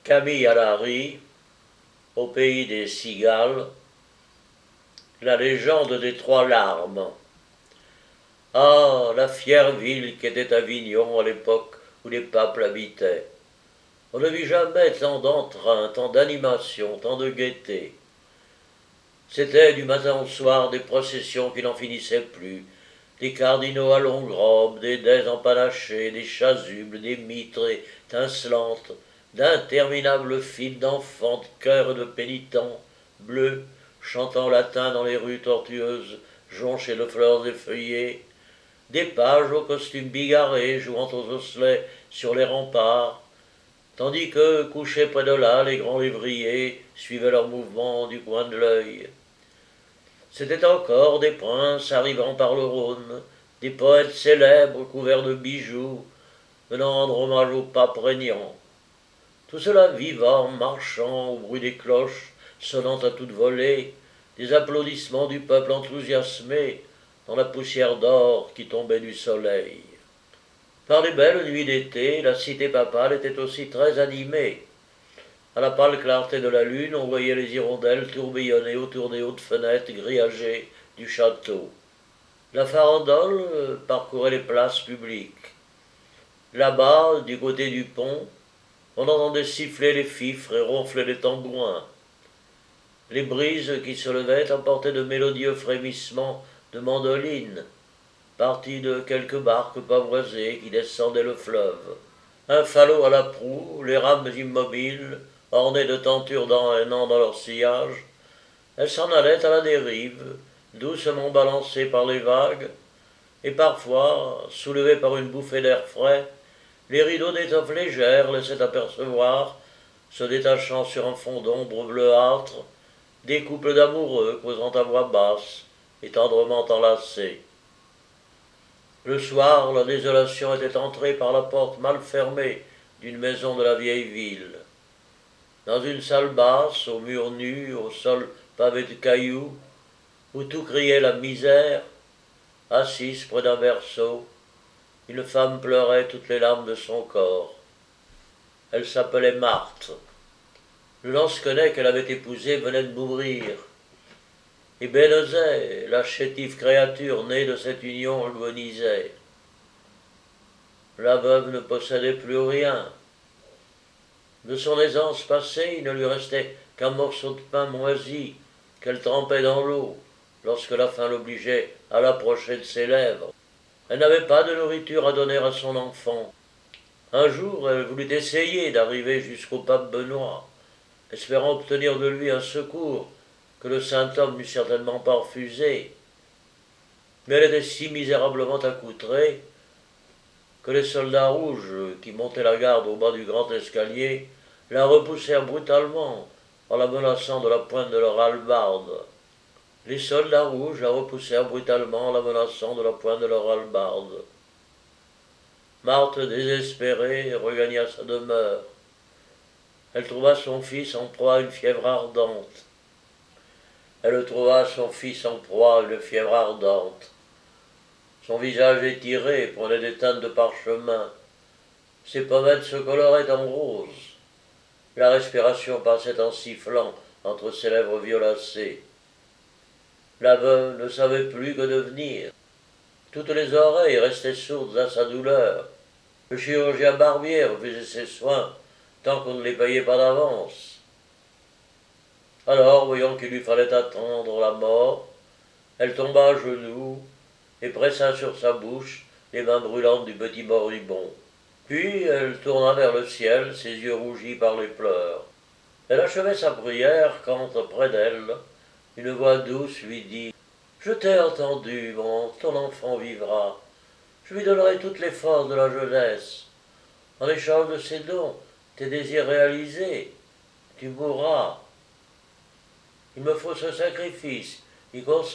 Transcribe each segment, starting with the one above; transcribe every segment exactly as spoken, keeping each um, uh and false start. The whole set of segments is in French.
Camille Allary, au pays des cigales, la légende des trois larmes. Ah, la fière ville qu'était Avignon à l'époque où les papes l'habitaient. On ne vit jamais tant d'entrain, tant d'animation, tant de gaieté. C'était du matin au soir des processions qui n'en finissaient plus, des cardinaux à longues robes, des dais empanachés, des chasubles, des mitres étincelantes, d'interminables files d'enfants, de chœurs et de pénitents, bleus, chantant latin dans les rues tortueuses, jonchées de fleurs effeuillées, des pages aux costumes bigarrés jouant aux osselets sur les remparts, tandis que, couchés près de là, les grands lévriers suivaient leurs mouvements du coin de l'œil. C'étaient encore des princes arrivant par le Rhône, des poètes célèbres couverts de bijoux, venant rendre hommage au pape régnant. Tout cela vivant, marchant au bruit des cloches, sonnant à toute volée, des applaudissements du peuple enthousiasmé dans la poussière d'or qui tombait du soleil. Par les belles nuits d'été, la cité papale était aussi très animée. À la pâle clarté de la lune, on voyait les hirondelles tourbillonner autour des hautes fenêtres grillagées du château. La farandole parcourait les places publiques. Là-bas, du côté du pont, on entendait siffler les fifres et ronfler les tambourins. Les brises qui se levaient emportaient de mélodieux frémissements de mandolines, partis de quelques barques pavoisées qui descendaient le fleuve. Un falot à la proue, les rames immobiles, ornées de tentures d'enraînant dans leur sillage, elles s'en allaient à la dérive, doucement balancées par les vagues, et parfois, soulevées par une bouffée d'air frais, les rideaux d'étoffe légère laissaient apercevoir, se détachant sur un fond d'ombre bleuâtre, des couples d'amoureux causant à voix basse et tendrement enlacés. Le soir, la désolation était entrée par la porte mal fermée d'une maison de la vieille ville. Dans une salle basse, aux murs nus, au sol pavé de cailloux, où tout criait la misère, assise près d'un berceau, une femme pleurait toutes les larmes de son corps. Elle s'appelait Marthe. Le lansquenet qu'elle avait épousé venait de mourir. Et Bénezet, la chétive créature née de cette union, agonisait. La veuve ne possédait plus rien. De son aisance passée, il ne lui restait qu'un morceau de pain moisi qu'elle trempait dans l'eau lorsque la faim l'obligeait à l'approcher de ses lèvres. Elle n'avait pas de nourriture à donner à son enfant. Un jour, elle voulut essayer d'arriver jusqu'au pape Benoît, espérant obtenir de lui un secours que le saint homme n'eût certainement pas refusé. Mais elle était si misérablement accoutrée que les soldats rouges qui montaient la garde au bas du grand escalier la repoussèrent brutalement en la menaçant de la pointe de leur hallebarde. Les soldats rouges la repoussèrent brutalement en la menaçant de la pointe de leur hallebarde. Marthe, désespérée, regagna sa demeure. Elle trouva son fils en proie à une fièvre ardente. Elle trouva son fils en proie à une fièvre ardente. Son visage étiré prenait des teintes de parchemin. Ses pommettes se coloraient en rose. La respiration passait en sifflant entre ses lèvres violacées. La veuve ne savait plus que devenir. Toutes les oreilles restaient sourdes à sa douleur. Le chirurgien barbier refusait ses soins tant qu'on ne les payait pas d'avance. Alors, voyant qu'il lui fallait attendre la mort, elle tomba à genoux et pressa sur sa bouche les mains brûlantes du petit moribond. Puis elle tourna vers le ciel, ses yeux rougis par les pleurs. Elle achevait sa prière quand, près d'elle, une voix douce lui dit « Je t'ai entendu, mon, ton enfant vivra. Je lui donnerai toutes les forces de la jeunesse. En échange de ses dons, tes désirs réalisés, tu mourras. Il me faut ce sacrifice, y consens-tu » ?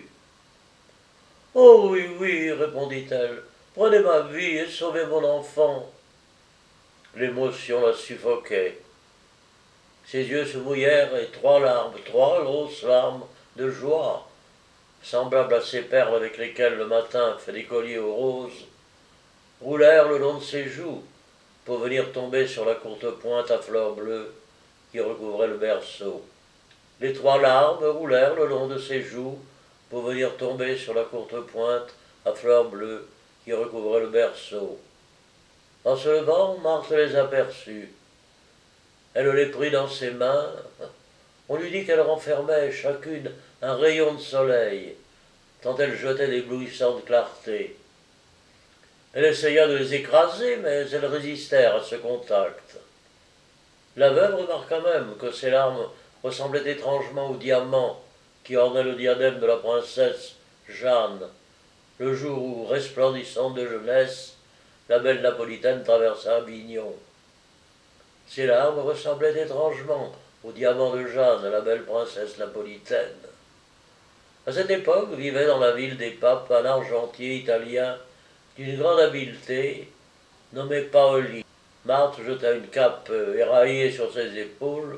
« Oh oui, oui, répondit-elle, prenez ma vie et sauvez mon enfant. » L'émotion la suffoquait. Ses yeux se mouillèrent et trois larmes, trois grosses larmes de joie, semblables à ces perles avec lesquelles le matin fait des colliers aux roses, roulèrent le long de ses joues pour venir tomber sur la courte pointe à fleurs bleues qui recouvrait le berceau. Les trois larmes roulèrent le long de ses joues pour venir tomber sur la courte pointe à fleurs bleues qui recouvrait le berceau. En se levant, Marthe les aperçut. Elle les prit dans ses mains. On lui dit qu'elle renfermait chacune un rayon de soleil, tant elle jetait d'éblouissantes clartés. Elle essaya de les écraser, mais elles résistèrent à ce contact. La veuve remarqua même que ses larmes ressemblaient étrangement aux diamants qui ornaient le diadème de la princesse Jeanne, le jour où, resplendissante de jeunesse, la belle Napolitaine traversa Avignon. Ses larmes ressemblaient étrangement aux diamants de Jeanne, la belle princesse napolitaine. À cette époque vivait dans la ville des papes un argentier italien d'une grande habileté, nommé Paoli. Marthe jeta une cape éraillée sur ses épaules,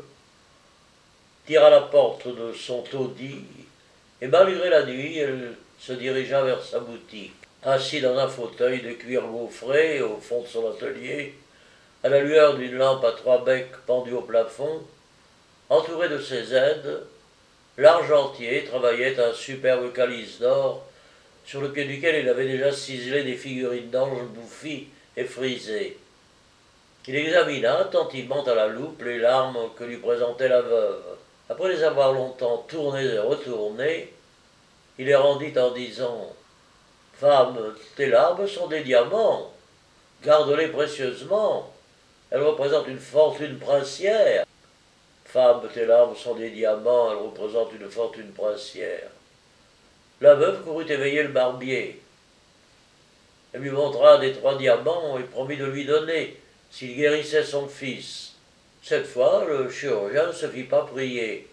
tira la porte de son taudis, et malgré la nuit, elle se dirigea vers sa boutique. Assis dans un fauteuil de cuir gaufré au fond de son atelier, à la lueur d'une lampe à trois becs pendue au plafond, entouré de ses aides, l'argentier travaillait un superbe calice d'or sur le pied duquel il avait déjà ciselé des figurines d'anges bouffis et frisés. Il examina attentivement à la loupe les larmes que lui présentait la veuve. Après les avoir longtemps tournées et retournées, il les rendit en disant « Femme, tes larmes sont des diamants, garde-les précieusement, elles représentent une fortune princière. » Femme, tes larmes sont des diamants, elles représentent une fortune princière. La veuve courut éveiller le barbier. Elle lui montra des trois diamants et promit de lui donner s'il guérissait son fils. Cette fois, le chirurgien ne se fit pas prier.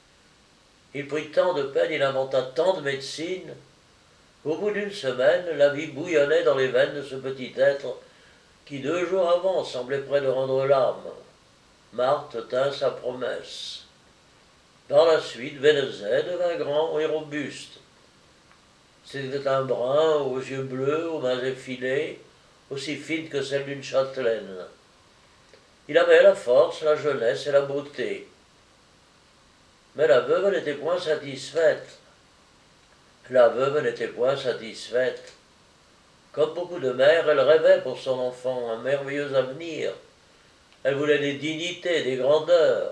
Il prit tant de peine, il inventa tant de médecine, qu'au bout d'une semaine, la vie bouillonnait dans les veines de ce petit être qui, deux jours avant, semblait près de rendre l'âme. Marthe tint sa promesse. Par la suite, Vénézet devint grand et robuste. C'était un brun aux yeux bleus, aux mains effilées, aussi fines que celles d'une châtelaine. Il avait la force, la jeunesse et la beauté. Mais la veuve n'était point satisfaite. La veuve n'était point satisfaite. Comme beaucoup de mères, elle rêvait pour son enfant un merveilleux avenir. Elle voulait des dignités, des grandeurs.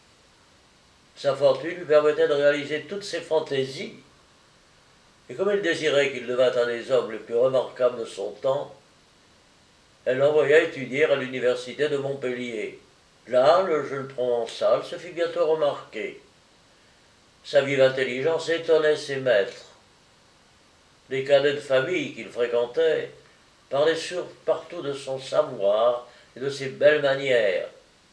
Sa fortune lui permettait de réaliser toutes ses fantaisies. Et comme elle désirait qu'il devînt un des hommes les plus remarquables de son temps, elle l'envoya étudier à l'université de Montpellier. Là, le jeune provençal se fit bientôt remarquer. Sa vive intelligence étonnait ses maîtres. Les cadets de famille qu'il fréquentait parlaient sur partout de son savoir et de ses belles manières.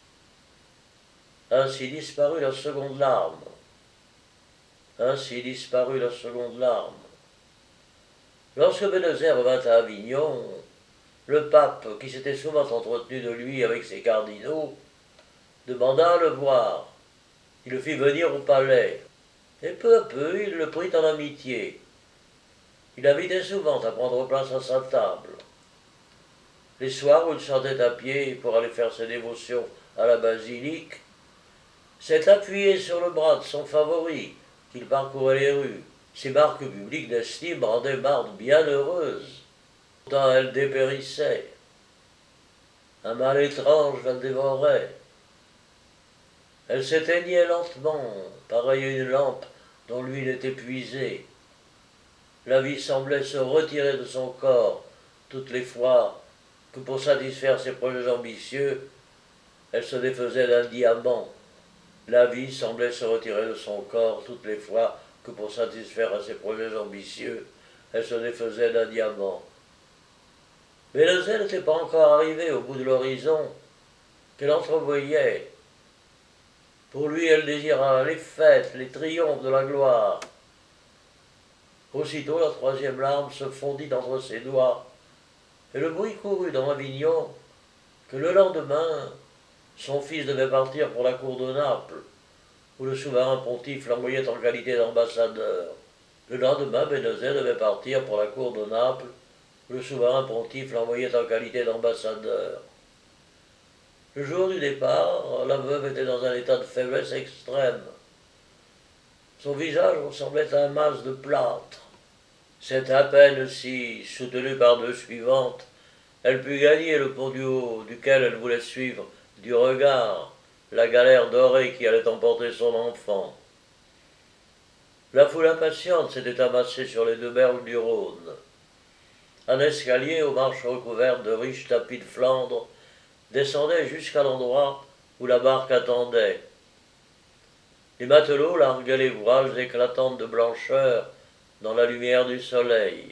Ainsi disparut la seconde larme. Ainsi disparut la seconde larme. Lorsque Bénézet revint à Avignon, le pape, qui s'était souvent entretenu de lui avec ses cardinaux, demanda à le voir. Il le fit venir au palais, et peu à peu il le prit en amitié. Il l'invitait souvent à prendre place à sa table. Les soirs où il sortait à pied pour aller faire ses dévotions à la basilique, s'est appuyé sur le bras de son favori, qu'il parcourait les rues. Ces marques publiques d'estime rendaient Marthe bien heureuse. Pourtant elle dépérissait. Un mal étrange la dévorait. Elle s'éteignait lentement, pareille à une lampe dont l'huile est épuisée. La vie semblait se retirer de son corps toutes les fois que pour satisfaire ses projets ambitieux, elle se défaisait d'un diamant. La vie semblait se retirer de son corps toutes les fois que pour satisfaire à ses projets ambitieux, elle se défaisait d'un diamant. Mais Bénézet n'était pas encore arrivé au bout de l'horizon qu'elle entrevoyait. Pour lui, elle désira les fêtes, les triomphes de la gloire. Aussitôt, la troisième larme se fondit entre ses doigts, et le bruit courut dans Avignon que le lendemain, son fils devait partir pour la cour de Naples, où le souverain pontife l'envoyait en qualité d'ambassadeur. Le lendemain, Bénézet devait partir pour la cour de Naples, où le souverain pontife l'envoyait en qualité d'ambassadeur. Le jour du départ, la veuve était dans un état de faiblesse extrême. Son visage ressemblait à un masque de plâtre. C'est à peine si, soutenue par deux suivantes, elle put gagner le pont du haut, duquel elle voulait suivre du regard la galère dorée qui allait emporter son enfant. La foule impatiente s'était amassée sur les deux berges du Rhône. Un escalier aux marches recouvertes de riches tapis de Flandre descendait jusqu'à l'endroit où la barque attendait. Les matelots larguaient les voiles éclatantes de blancheur dans la lumière du soleil.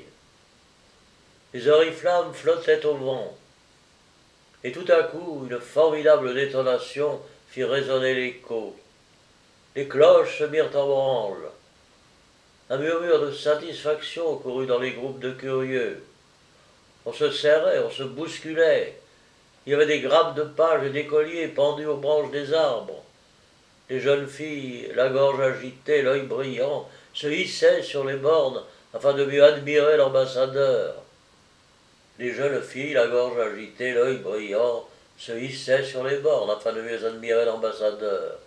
Les oriflammes flottaient au vent. Et tout à coup, une formidable détonation fit résonner l'écho. Les cloches se mirent en branle. Un murmure de satisfaction courut dans les groupes de curieux. On se serrait, on se bousculait. Il y avait des grappes de pages et d'écoliers pendus aux branches des arbres. Les jeunes filles, la gorge agitée, l'œil brillant, se hissaient sur les bornes afin de mieux admirer l'ambassadeur. Les jeunes filles, la gorge agitée, l'œil brillant, se hissaient sur les bornes afin de mieux admirer l'ambassadeur.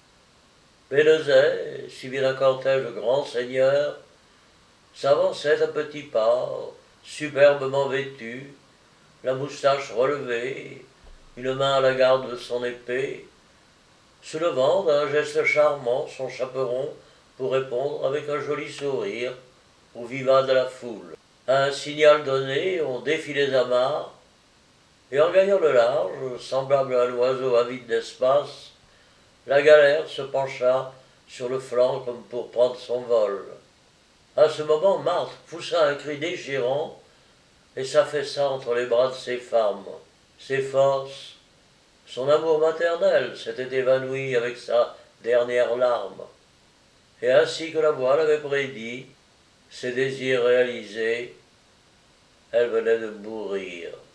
Bénezet, suivi d'un cortège de grands seigneurs, s'avançait à petits pas, superbement vêtu, la moustache relevée, une main à la garde de son épée, soulevant d'un geste charmant son chaperon pour répondre avec un joli sourire au vivat de la foule. À un signal donné, on défit les amarres, et en gagnant le large, semblable à un oiseau avide d'espace, la galère se pencha sur le flanc comme pour prendre son vol. À ce moment, Marthe poussa un cri déchirant et s'affaissa entre les bras de ses femmes. Ses forces, son amour maternel s'était évanoui avec sa dernière larme. Et ainsi que la voix l'avait prédit, ses désirs réalisés, elle venait de mourir.